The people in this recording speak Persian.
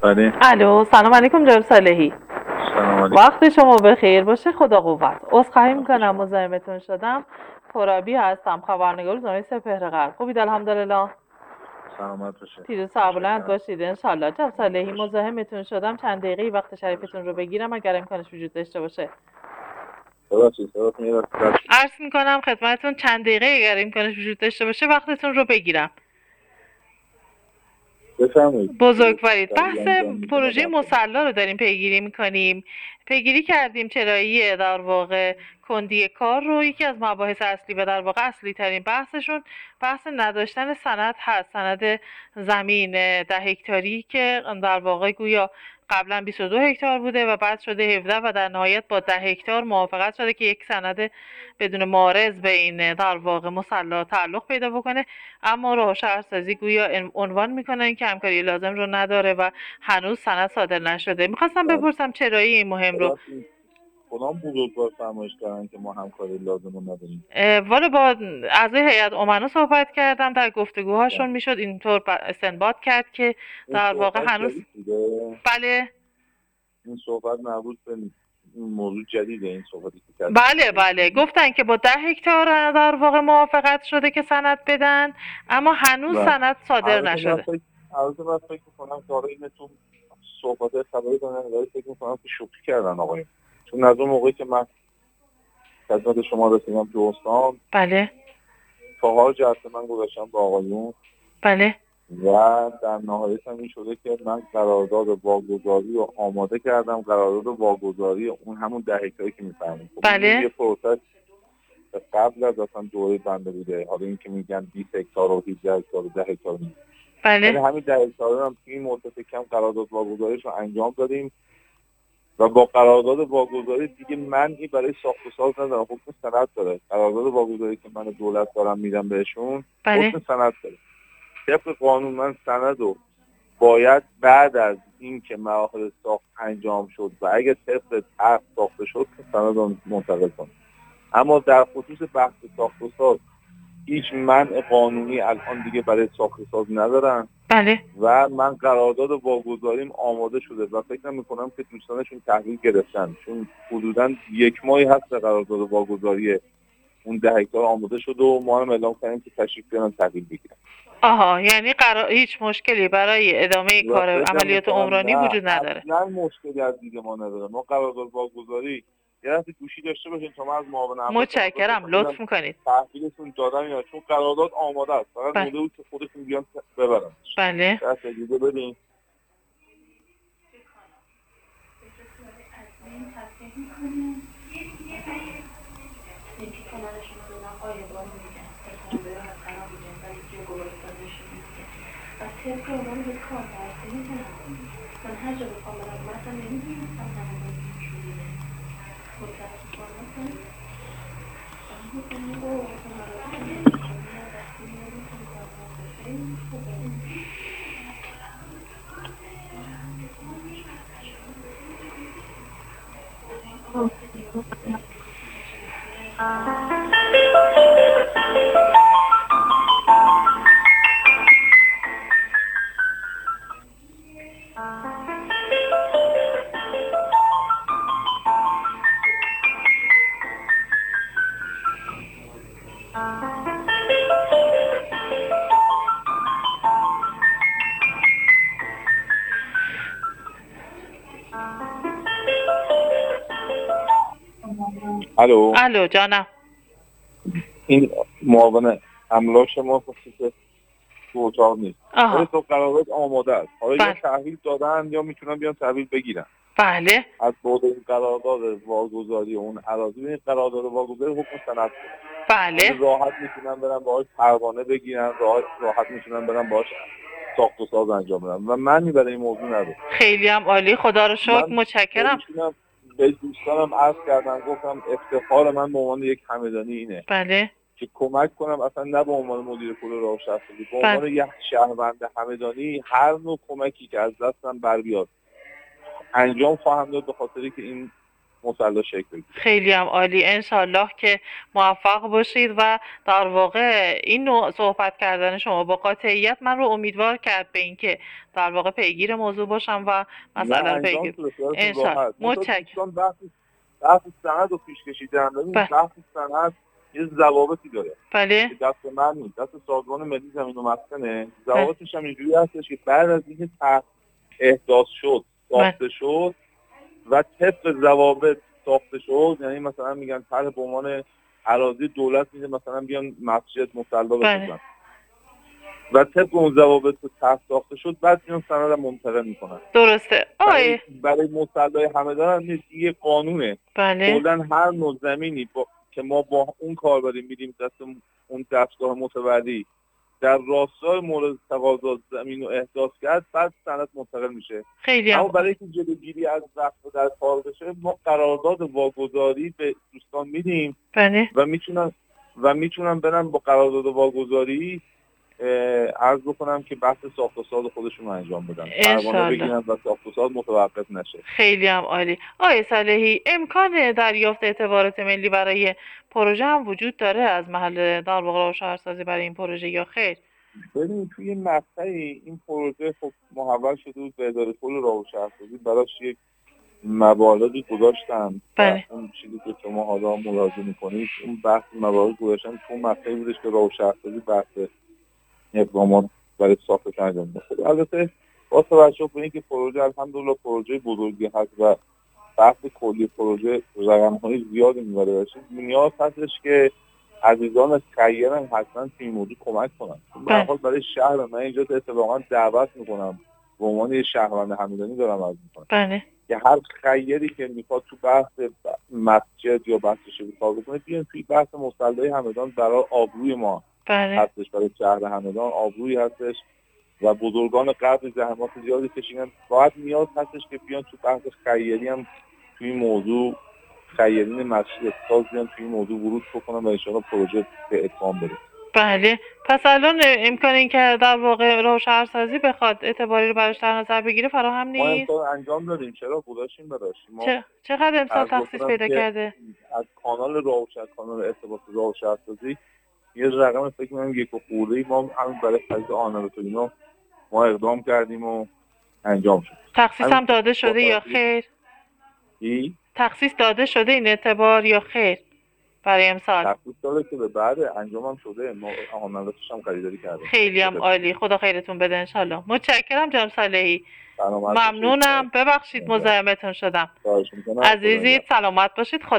بله. الو، سلام علیکم جناب صالحی. سلام علیکم. وقت شما بخیر باشه. خدا قوت. عذرخواهی میکنم مزاحمتون شدم. ترابی هستم، خبرنگار روزنامه سپهر غرب. خوبید الحمدلله. سلامت باشید. پیروز سربلند باشید انشالله. جناب صالحی مزاحمتون شدم، چند دقیقه وقت شریفتون رو بگیرم اگر امکانش وجود داشته باشه. عرض میکنم خدمتتون چند دقیقه اگر امکانش وجود داشته باشه وقتتون رو بگیرم. بفرمایید. بزرگوارید. بحث پروژه مصلا رو داریم پیگیری میکنیم. پیگیری کردیم چرایی در واقع کندی کار رو. یکی از مباحث اصلی و در واقع اصلی ترین بحثشون بحث نداشتن سند هست. سند زمین 10 هکتاری که در واقع گویا قبلا 22 هکتار بوده و بعد شده 17 و در نهایت با 10 هکتار موافقت شده که یک سند بدون معارض به این در واقع مصلا تعلق پیدا بکنه، اما راه شهرسازی گویا عنوان میکنن که همکاری لازم رو نداره و هنوز سند صادر نشده. میخواستم بپرسم چرایی این مهم رو کدام بزرگوار فرمایش کردن که ما همکاری لازم رو نداریم؟ والا با اعضای هیئت امنا صحبت کردم، در گفتگوهاشون میشد اینطور استنباط کرد که در واقع هنوز بله این صحبت مربوط به این موضوع جدیده. این صحبتی که بله گفتن که با 10 هکتار در واقع موافقت شده که سند بدن، اما هنوز سند صادر نشده. البته من فکر می‌کنم که آره اینتون صحبت خبری دارن، فکر می‌کنم که شوخی کردن آقایون، چون از اون موقعی که من خدمت شما رسیدم تو استان بله 4 جلسه من گذاشتم با آقایون، بله، و در نهایت هم این شده که من قرارداد واگذاری رو آماده کردم. قرارداد واگذاری اون همون 10 هکتاری که می‌فرمایید. بله. یه پروسس قبل از اصلا دوره بنده بوده. حالا این که میگن 20 هکتار و 18 هکتار و 10 هکتار نیست. بله. یعنی همین 10 هکتار هم این مدت کم قرارداد واگذاریش رو انجام دادیم و با قرارداد واگذاری دیگه منعی برای ساخت و ساز ندارم. حکم سند داره. قرارداد واگذاری که من دولت دارم میدم بهشون حکم سند داره. طبق قانون من سند رو باید بعد از این که مراحل ساخت انجام شد و اگه طبق طرح ساخته شد که سند رو منتقل کنم. اما در خصوص بحث ساخت و ساز هیچ منع قانونی الان دیگه برای ساخت و ساز ندارن. بله. و من قرارداد واگذاریم آماده شده و فکر می‌کنم که دوستانشون تحویل گرفتن، چون حدوداً 1 ماهی هست قرارداد واگذاری اون 10 هکتار آماده شده و ما هم اعلام کردیم که تشریف بیارن تحویل بگیرن. آها، یعنی هیچ مشکلی برای ادامه کار عملیات عمرانی وجود نداره. نه مشکلی از دید ما نداره. ما قرارداد واگذاری یه دفعه گوشی داشته باشین تا من از معاون املاک متشکرم، لطف میکنید. تحویلتون دادم یا چون قرارداد آماده است، فقط مونده بود که خودتون بیان ببرن. بله. دست اجازه بدین. الو جانم. این معاون املاک ما خصوص تو اتاق نیست. ولی تو قرارداد آماده است. حالا یا تحویل دادن یا میتونن بیان تحویل بگیرن. بله. از بعد این قرارداد واگذاری اون اراضی، این قرارداد واگذاری حکم سند. بله. راحت میتونن برن باهاش پروانه بگیرن، راحت میتونن برن باهاش ساخت و ساز انجام بدن و من برای این موضوع ندارم. خیلی هم عالی، خدا رو شکر، متشکرم. به دوستانم عرض کردم، گفتم افتخار من به عنوان یک همدانی اینه. بله. که کمک کنم، اصلا نه به عنوان مدیر کل راه شهرسازی، به عنوان یک شهروند همدانی هر نوع کمکی که از دستم بر بیاد انجام خواهم داد، به خاطری که این مصلا شکل بگیره. خیلی هم عالی. انشالله که موفق باشید و در واقع این نوع صحبت کردن شما با قاطعیت من رو امیدوار کرد به اینکه در واقع پیگیر موضوع باشم و مسئله رو پیگیر. انشالله. متشکرم. بحث سند رو پیش کشیدم. بحث سند یه ضوابطی داره. بله. دست من نیست، دست سازمان ملی زمین و مسکنه. ضوابطش هم اینجوری هستش که بعد از اینکه احداث شد، ساخته شد و طبق ضوابط ساخته شد، یعنی مثلا میگن طرح به عنوان اراضی دولت میده مثلا بیان مسجد مصلا بسازن و طبق اون ضوابط طرح ساخته شد، بعد میان سند رو منتقل میکنن. درسته. برای مصلای همدان هم نیست، یه قانونه. بله. کلاً هر نوع زمینی که ما با اون کار بریم میدیم دست اون دستگاه متولی در راستای مورد تقاضا زمین رو احداث کرد، بعد سند منتقل میشه. خیلی اما برای که جلوگیری از وقت در کار بشه، ما قرارداد واگذاری به دوستان میدیم. بله. و میتونن برن با قرارداد واگذاری عرض بکنم که بحث ساخت و ساز خودشون انجام بدن، پروانه بگیرن و ساخت و ساز متوقف نشه. خیلی هم عالی. آقای صالحی، امکان دریافت اعتبارات ملی برای پروژه هم وجود داره از محل در واقع راه و شهرسازی برای این پروژه یا خیر؟ ببینید توی مقطعی این پروژه خب محول شده بود به اداره کل راه و شهرسازی، براش یک مبالغی گذاشتن. بله. اون چیزی که شما حالا ملاحظه می‌کنید اون بحث مبالغ گذاشتن تو مقطعی بودش که راه و شهرسازی بحث اقدامات برای ساخت انجام می‌شه. البته با توجه به اینکه پروژه الحمدلله پروژه بزرگی هست و بحث کلی پروژه رقم‌های زیادی می‌بره، نیاز هستش که عزیزان خیرم حتما توی این موضوع کمک کنن. به هر حال برای شهر من اینجا اتفاقا دعوت می‌کنم به عنوان یه شهروند همدانی دارم عرض می‌کنم. بله. که هر خیری که میخواد تو بحث مسجد یا بحث شبیه کار بکنه بیان توی بحث مصلای همدان برای آبروی ما. بله. هستش، برای شهر همدان آبروی هستش و بزرگان قبل زحمات زیادی کشیدن. باید نیاز هستش که بیان تو بحث خیری هم توی موضوع خیرین مسجد ساز بیان توی موضوع ورود بکنن و ان شاءالله پروژه به اتمام برسه. بله. پس الان امکان این که در واقع راه و شهرسازی بخواد اعتباری رو براش در نظر بگیره فراهم نیست؟ ما انجام دادیم، چرا گذاشتیم براش. چقدر امسال تخصیص پیدا کرده؟ از کانال راه و کانال ارتباط راه و شهرسازی یه رقم فکر کنم 1 و خورده ما همین برای خرید آنالوگ اینا ما اقدام کردیم و انجام شد. تخصیص هم داده شده یا خیر؟ تخصیص داده شده این اعتبار یا خیر برای امسال؟ تخصیص داده شده، بعد انجام هم شده، ما آنالوگش هم خریداری کردیم. خیلی هم عالی. خدا خیرتون بده ان شاءالله. متشکرم جناب صالحی. ممنونم. ببخشید مزاحمتون شدم. عزیزی سلامت باشید. خدا